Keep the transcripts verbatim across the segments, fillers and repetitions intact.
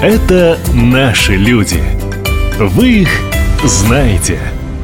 Это наши люди. Вы их знаете.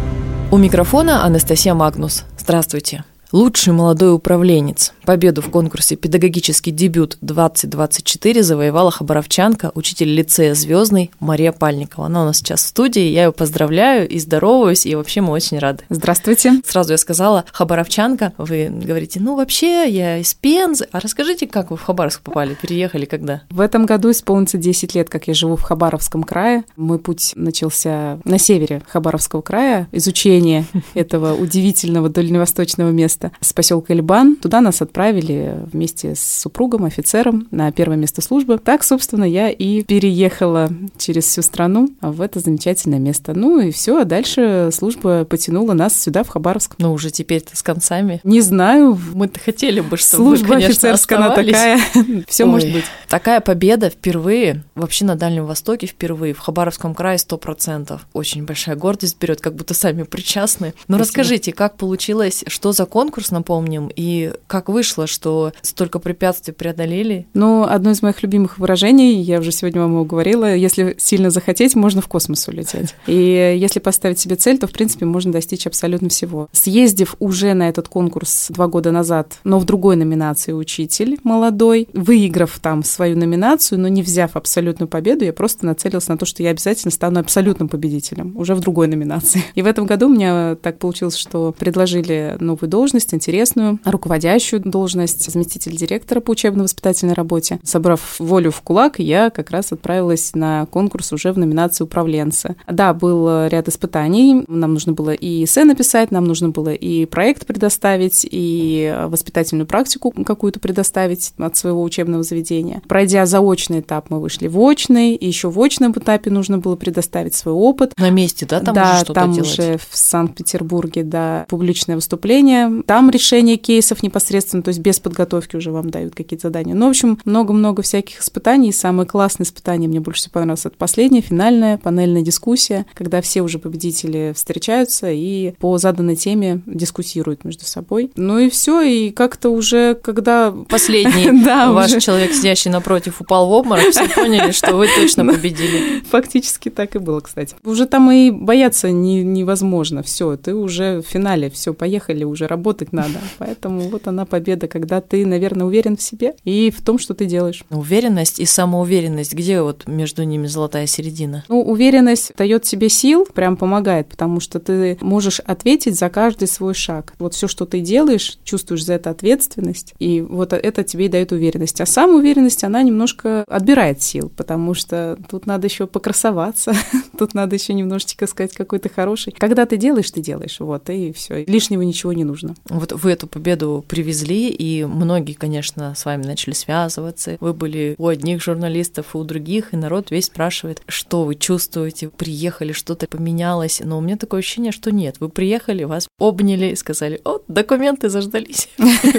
У микрофона Анастасия Магнус. Здравствуйте. Лучший молодой управленец. Победу в конкурсе «Педагогический дебют двадцать двадцать четыре» завоевала хабаровчанка, учитель лицея «Звездный» Мария Пальникова. Она у нас сейчас в студии, я ее поздравляю и здороваюсь, и вообще мы очень рады. Здравствуйте. Сразу я сказала хабаровчанка, вы говорите, ну вообще я из Пензы. А расскажите, как вы в Хабаровск попали, переехали когда? В этом году исполнится десять лет, как я живу в Хабаровском крае. Мой путь начался на севере Хабаровского края, изучение этого удивительного дальневосточного места. С поселка Ильбан. Туда нас отправили вместе с супругом, офицером, на первое место службы. Так, собственно, я и переехала через всю страну в это замечательное место. Ну и все, а дальше служба потянула нас сюда, в Хабаровск. Ну уже теперь-то с концами. Не знаю. Мы-то хотели бы, чтобы служба вы, конечно, офицерская, она оставались. такая. Все может быть. Такая победа впервые, вообще на Дальнем Востоке впервые, в Хабаровском крае сто процентов. Очень большая гордость берет, как будто сами причастны. Но Спасибо. Расскажите, как получилось, что за конкурс, напомним, и как вышло, что столько препятствий преодолели? Ну, одно из моих любимых выражений, я уже сегодня вам его говорила, если сильно захотеть, можно в космос улететь. И если поставить себе цель, то, в принципе, можно достичь абсолютно всего. Съездив уже на этот конкурс два года назад, но в другой номинации «Учитель молодой», выиграв там свою номинацию, но не взяв абсолютную победу, я просто нацелилась на то, что я обязательно стану абсолютным победителем, уже в другой номинации. И в этом году у меня так получилось, что предложили новую должность, интересную, руководящую должность, заместитель директора по учебно-воспитательной работе. Собрав волю в кулак, я как раз отправилась на конкурс уже в номинации управленца. Да, был ряд испытаний, нам нужно было и эссе написать, нам нужно было и проект предоставить, и воспитательную практику какую-то предоставить от своего учебного заведения. Пройдя заочный этап, мы вышли в очный, и еще в очном этапе нужно было предоставить свой опыт. На месте, да, там да, уже что-то там делать? уже в Санкт-Петербурге, да, публичное выступление, там решение кейсов непосредственно, то есть без подготовки уже вам дают какие-то задания. Ну, в общем, много-много всяких испытаний. Самое классное испытание мне больше всего понравилось, это последнее, финальная панельная дискуссия, когда все уже победители встречаются и по заданной теме дискуссируют между собой. Ну и все, и как-то уже, когда... Последний ваш человек, сидящий напротив, упал в обморок, все поняли, что вы точно победили. Фактически так и было, кстати. Уже там и бояться невозможно. Все, ты уже в финале, все, поехали, уже работать надо. Поэтому вот она победа, когда ты, наверное, уверен в себе и в том, что ты делаешь. Уверенность и самоуверенность, где вот между ними золотая середина? Ну, уверенность дает тебе сил, прям помогает, потому что ты можешь ответить за каждый свой шаг. Вот все, что ты делаешь, чувствуешь за это ответственность, и вот это тебе и дает уверенность. А самоуверенность, она немножко отбирает сил, потому что тут надо еще покрасоваться, тут надо еще немножечко сказать, какой ты хороший. Когда ты делаешь, ты делаешь, вот, и все. Лишнего ничего не нужно. Вот вы эту победу привезли, и многие, конечно, с вами начали связываться. Вы были у одних журналистов, и у других, и народ весь спрашивает, что вы чувствуете, приехали, что-то поменялось. Но у меня такое ощущение, что нет. Вы приехали, вас обняли и сказали, о, документы заждались.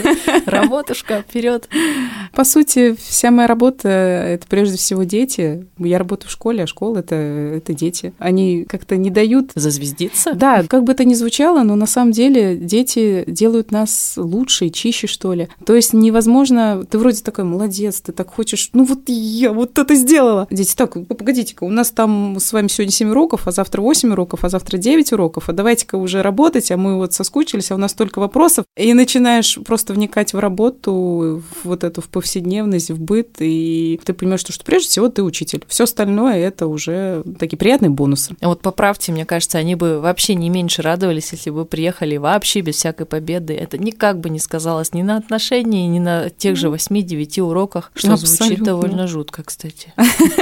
Работушка, вперед. По сути, вся моя работа — это прежде всего дети. Я работаю в школе, а школа — это, это дети. Они как-то не дают... Зазвездиться? Да, как бы это ни звучало, но на самом деле дети делают нас лучше и чище, что ли. То есть невозможно... Ты вроде такой, молодец, ты так хочешь... Ну вот я вот это сделала. Дети, так, погодите-ка, у нас там с вами сегодня семь уроков, а завтра восемь уроков, а завтра девять уроков, а давайте-ка уже работать, а мы вот соскучились, а у нас столько вопросов. И начинаешь просто вникать в работу, в вот эту в повседневность, в быт, и ты понимаешь, что, что прежде всего ты учитель. Все остальное — это уже такие приятные бонусы. А вот поправьте, мне кажется, они бы вообще не меньше радовались, если бы приехали вообще без всякой победы. Это никак бы не сказалось ни на отношении, ни на тех же восьми-девяти уроках, что Абсолютно. Звучит довольно жутко, кстати.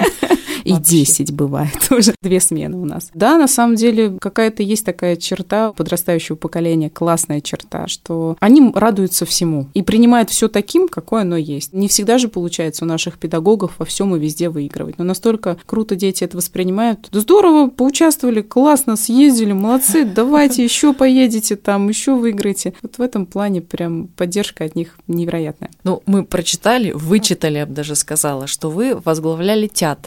И десять бывает уже. Две смены у нас. Да, на самом деле, какая-то есть такая черта подрастающего поколения, классная черта, что они радуются всему и принимают все таким, какое оно есть. Не всегда же получается у наших педагогов во всем и везде выигрывать. Но настолько круто дети это воспринимают. Да здорово, поучаствовали, классно, съездили, молодцы, давайте еще поедете там, еще выиграете. Вот в этом плане прям поддержка от них невероятная. Ну, мы прочитали, вычитали, я бы даже сказала, что вы возглавляли театр. Вы меня уже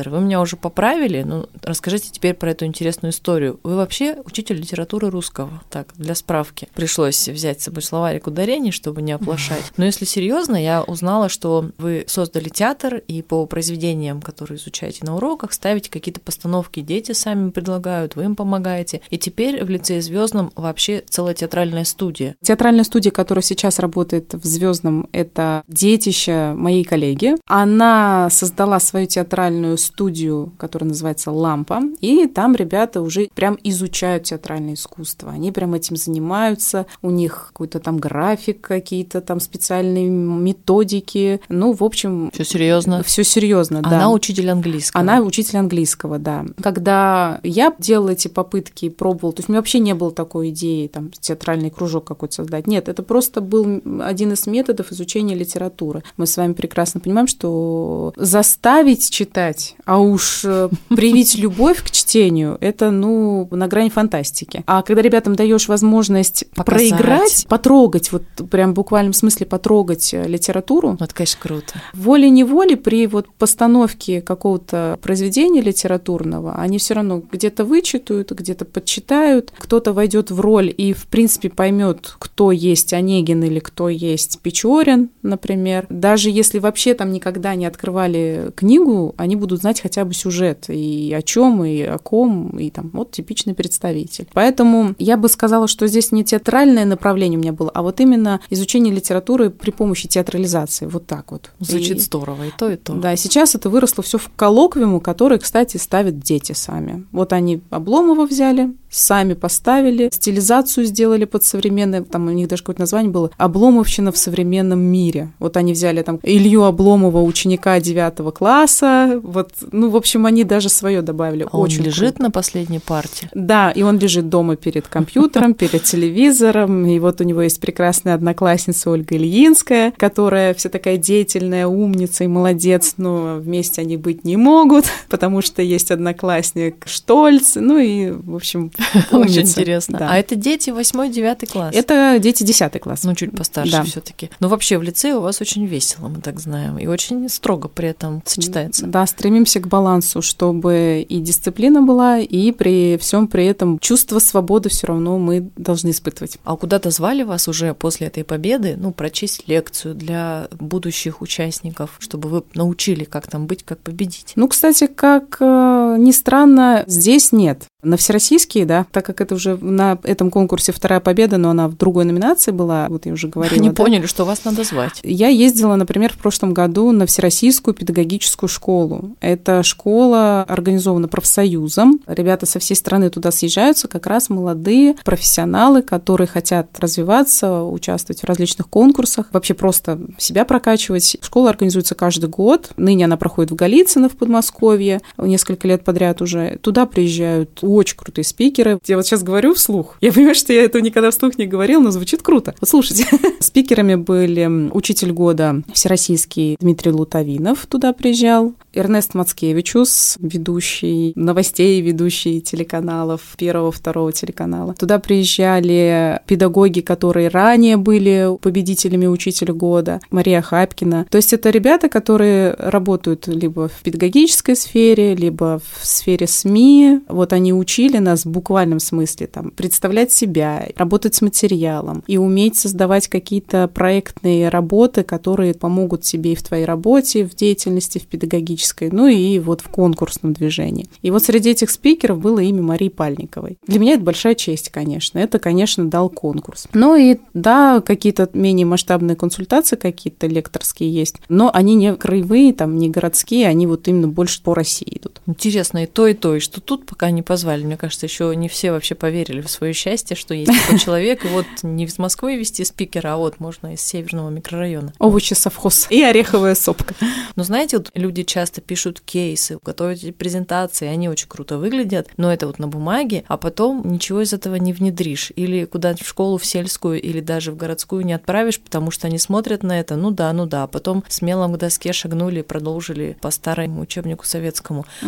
уже поправили, но расскажите теперь про эту интересную историю. Вы вообще учитель литературы русского. Так, для справки. Пришлось взять с собой словарик ударений, чтобы не оплошать. Но если серьезно, я узнала, что вы создали театр, и по произведениям, которые изучаете на уроках, ставите какие-то постановки, дети сами предлагают, вы им помогаете. И теперь в лицее Звездном вообще целая театральная студия. Театральная студия, которая сейчас работает в Звездном, это детище моей коллеги. Она создала свою театральную студию, которая называется «Лампа», и там ребята уже прям изучают театральное искусство. Они прям этим занимаются, у них какой-то там график, какие-то там специальные методики. Ну, в общем... Все серьезно. Все серьезно, да. Она учитель английского. Она учитель английского, да. Когда я делала эти попытки и пробовала, то есть у меня вообще не было такой идеи, там, театральный кружок какой-то создать. Нет, это просто был один из методов изучения литературы. Мы с вами прекрасно понимаем, что заставить читать, а уж привить любовь к чтению, это, ну, на грани фантастики. А когда ребятам даешь возможность показать, проиграть, потрогать, вот прям в буквальном смысле потрогать литературу. Ну, это, конечно, круто. Волей-неволей при вот постановке какого-то произведения литературного они все равно где-то вычитают, где-то подчитают, кто-то войдет в роль и, в принципе, поймет, кто есть Онегин или кто есть Печорин, например. Даже если вообще там никогда не открывали книгу, они будут знать хотя бы сюжет, и о чем, и о ком, и там вот типичный представитель. Поэтому я бы сказала, что здесь не театральное направление у меня было, а вот именно изучение литературы при помощи театрализации. Вот так вот. Звучит и, здорово, и то, и то. Да, сейчас это выросло все в коллоквиуму, который, кстати, ставят дети сами. Вот они Обломова взяли, сами поставили, стилизацию сделали под современное, там у них даже какое-то название было «Обломовщина в современном мире». Вот они взяли там Илью Обломова, ученика девятого класса, вот, ну, в общем, они даже свое добавили. А Очень он лежит круто. На последней парте? Да, и он лежит дома перед компьютером, перед телевизором, и вот у него есть прекрасная одноклассница Ольга Ильинская, которая вся такая деятельная, умница и молодец, но вместе они быть не могут, потому что есть одноклассник Штольц, ну и, в общем, умница. Очень интересно. Да. А это дети восьмой-девятый класс? Это дети десятый класс. Ну, чуть постарше да. все-таки. Но вообще в лицее у вас очень весело, мы так знаем, и очень строго при этом сочетается. Да, стремимся к балансу, чтобы и дисциплина была, и при всем при этом чувство свободы все равно мы должны испытывать. А куда-то звали вас уже после этой победы, ну, прочесть лекцию для будущих участников, чтобы вы научили, как там быть, как победить? Ну, кстати, как э, ни странно, здесь нет. На всероссийские, да, так как это уже на этом конкурсе вторая победа, но она в другой номинации была, вот я уже говорила. Они да? поняли, что вас надо звать. Я ездила, например, в прошлом году на Всероссийскую педагогическую школу. Эта школа организована профсоюзом. Ребята со всей страны туда съезжаются, как раз молодые профессионалы, которые хотят развиваться, участвовать в различных конкурсах, вообще просто себя прокачивать. Школа организуется каждый год. Ныне она проходит в Голицыно в Подмосковье, несколько лет подряд уже. Туда приезжают очень крутые спикеры. Я вот сейчас говорю вслух. Я понимаю, что я этого никогда вслух не говорила, но звучит круто. Вот слушайте. Спикерами были учитель года всероссийский Дмитрий Лутовинов, туда приезжал, Эрнест Мацкевичус, ведущий новостей, ведущий телеканалов, первого, второго телеканала. Туда приезжали педагоги, которые ранее были победителями учителя года, Мария Хапкина. То есть это ребята, которые работают либо в педагогической сфере, либо в сфере СМИ. Вот они учили нас в буквальном смысле там, представлять себя, работать с материалом и уметь создавать какие-то проектные работы, которые помогут тебе и в твоей работе, в деятельности, в педагогической, ну и вот в конкурсном движении. И вот среди этих спикеров было имя Марии Пальниковой. Для меня это большая честь, конечно. Это, конечно, дал конкурс. Ну и да, какие-то менее масштабные консультации, какие-то лекторские есть, но они не краевые, там, не городские, они вот именно больше по России идут. Интересно, и то, и то, и что тут пока не позвали. Мне кажется, еще не все вообще поверили в свое счастье, что есть такой человек, и вот не из Москвы вести спикера, а вот можно из северного микрорайона. Овощи совхоз и ореховая сопка. Но знаете, вот люди часто пишут кейсы, готовят презентации, они очень круто выглядят, но это вот на бумаге, а потом ничего из этого не внедришь. Или куда-нибудь в школу, в сельскую, или даже в городскую не отправишь, потому что они смотрят на это, ну да, ну да, а потом смело к доске шагнули и продолжили по старому учебнику советскому. Угу.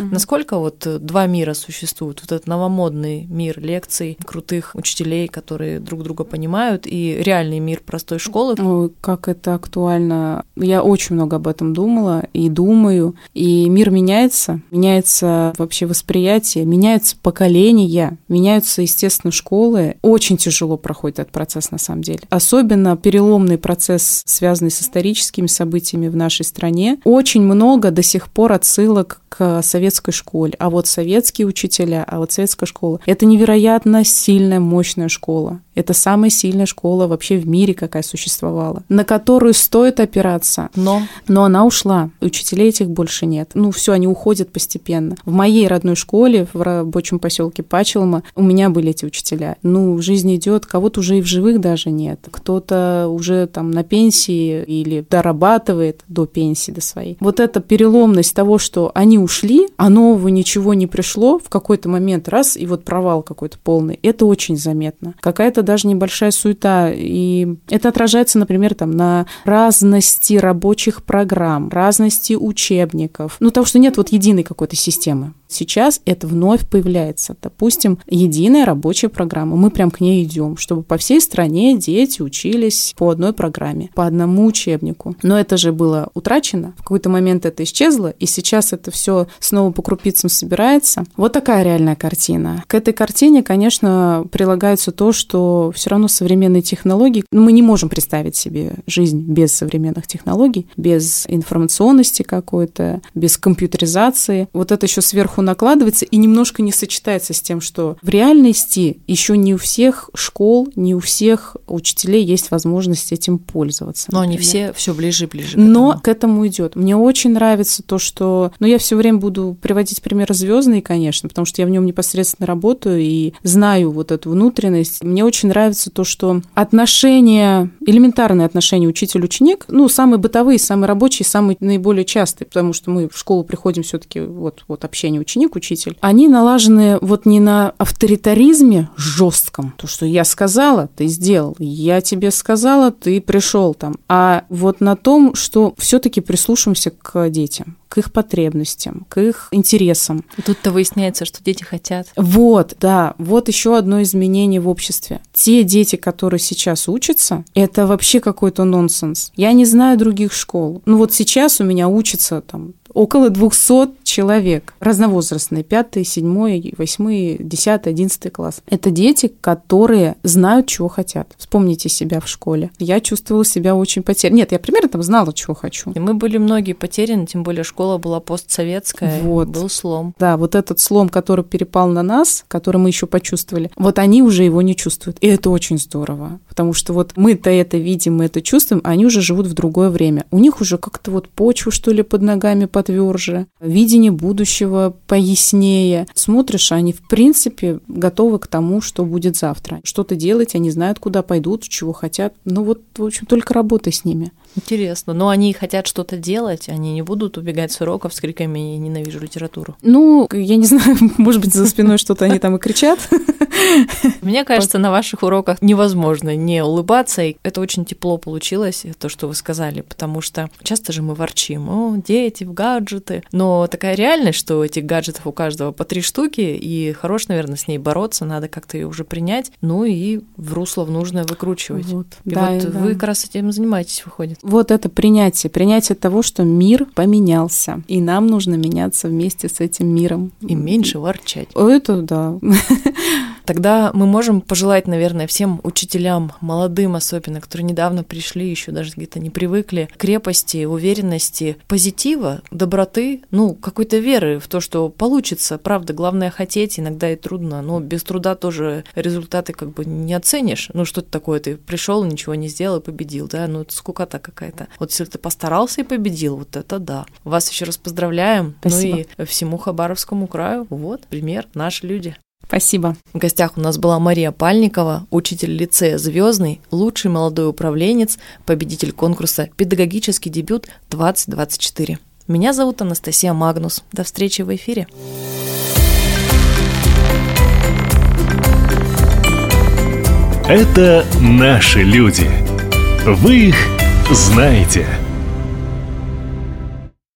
Mm-hmm. Насколько вот два мира существуют? Вот этот новомодный мир лекций, крутых учителей, которые друг друга понимают, и реальный мир простой школы. Ой, как это актуально. Я очень много об этом думала и думаю. И мир меняется, меняется вообще восприятие, меняются поколения, меняются, естественно, школы. Очень тяжело проходит этот процесс на самом деле. Особенно переломный процесс, связанный с историческими событиями в нашей стране. Очень много до сих пор отсылок к советской школе. А вот советские учителя, а вот советская школа – это невероятно сильная, мощная школа. Это самая сильная школа вообще в мире, какая существовала, на которую стоит опираться. Но, Но она ушла. Учителей этих больше нет. Ну, все, они уходят постепенно. В моей родной школе, в рабочем поселке Пачелма, у меня были эти учителя. Ну, жизнь идет, кого-то уже и в живых даже нет. Кто-то уже там на пенсии или дорабатывает до пенсии, до своей. Вот эта переломность того, что они ушли, а нового ничего не пришло, в какой-то момент раз, и вот провал какой-то полный, это очень заметно. Какая-то даже небольшая суета, и это отражается, например, там, на разности рабочих программ, разности учебников, ну, того, что нет вот единой какой-то системы. Сейчас это вновь появляется. Допустим, единая рабочая программа. Мы прям к ней идем, чтобы по всей стране дети учились по одной программе, по одному учебнику. Но это же было утрачено. В какой-то момент это исчезло, и сейчас это все снова по крупицам собирается. Вот такая реальная картина. К этой картине, конечно, прилагается то, что все равно современные технологии, ну, мы не можем представить себе жизнь без современных технологий, без информационности какой-то, без компьютеризации. Вот это еще сверху накладывается и немножко не сочетается с тем, что в реальности еще не у всех школ, не у всех учителей есть возможность этим пользоваться. Но например. Они все все ближе и ближе. Но к этому идет. Мне очень нравится то, что... Ну, я все время буду приводить примеры «Звездный», конечно, потому что я в нем непосредственно работаю и знаю вот эту внутренность. Мне очень нравится то, что отношения, элементарные отношения учитель-ученик, ну, самые бытовые, самые рабочие, самые наиболее частые, потому что мы в школу приходим все-таки вот, вот общение ученик-учитель, они налажены вот не на авторитаризме жестком, то, что я сказала, ты сделал, я тебе сказала, ты пришел там, а вот на том, что все-таки прислушиваемся к детям, к их потребностям, к их интересам. И тут-то выясняется, что дети хотят. Вот, да, вот еще одно изменение в обществе. Те дети, которые сейчас учатся, это вообще какой-то нонсенс. Я не знаю других школ. Ну вот сейчас у меня учатся там около двухсот человек, разновозрастные, пятый, седьмой, восьмой, десятый, одиннадцатый класс. Это дети, которые знают, чего хотят. Вспомните себя в школе. Я чувствовала себя очень потерянной. Нет, я примерно там знала, чего хочу. И мы были многие потеряны, тем более школа была постсоветская, вот. Был слом. Да, вот этот слом, который перепал на нас, который мы еще почувствовали, вот они уже его не чувствуют. И это очень здорово, потому что вот мы-то это видим, мы это чувствуем, а они уже живут в другое время. У них уже как-то вот почва, что ли, под ногами потверже, видение будущего пояснее. Смотришь, они в принципе готовы к тому, что будет завтра. Что-то делать, они знают, куда пойдут, чего хотят. Ну вот, в общем, только работай с ними. Интересно. Но они хотят что-то делать, они не будут убегать с уроков с криками «я ненавижу литературу». Ну, я не знаю, может быть, за спиной что-то они там и кричат. Мне кажется, на ваших уроках невозможно не улыбаться, и это очень тепло получилось, то, что вы сказали, потому что часто же мы ворчим: о, дети в гаджеты, но такая реальность, что этих гаджетов у каждого по три штуки, и хорош, наверное, с ней бороться, надо как-то ее уже принять, ну и в русло в нужное выкручивать. Вот. И да, вот да. Вы как раз этим занимаетесь, выходит. Вот это принятие, принятие того, что мир поменялся, и нам нужно меняться вместе с этим миром. И меньше ворчать. Это да. Тогда мы можем пожелать, наверное, всем учителям, молодым особенно, которые недавно пришли, еще даже где-то не привыкли, крепости, уверенности, позитива, доброты, ну, какой-то веры в то, что получится. Правда, главное хотеть, иногда и трудно, но без труда тоже результаты как бы не оценишь. Ну, что это такое? Ты пришел, ничего не сделал и победил, да? Ну, это скукота какая-то. Вот если ты постарался и победил, вот это да. Вас еще раз поздравляем. Спасибо. Ну и всему Хабаровскому краю. Вот, пример, наши люди. Спасибо. В гостях у нас была Мария Пальникова, учитель лицея «Звездный», лучший молодой управленец, победитель конкурса «Педагогический дебют двадцать двадцать четыре». Меня зовут Анастасия Магнус. До встречи в эфире. Это наши люди. Вы их знаете.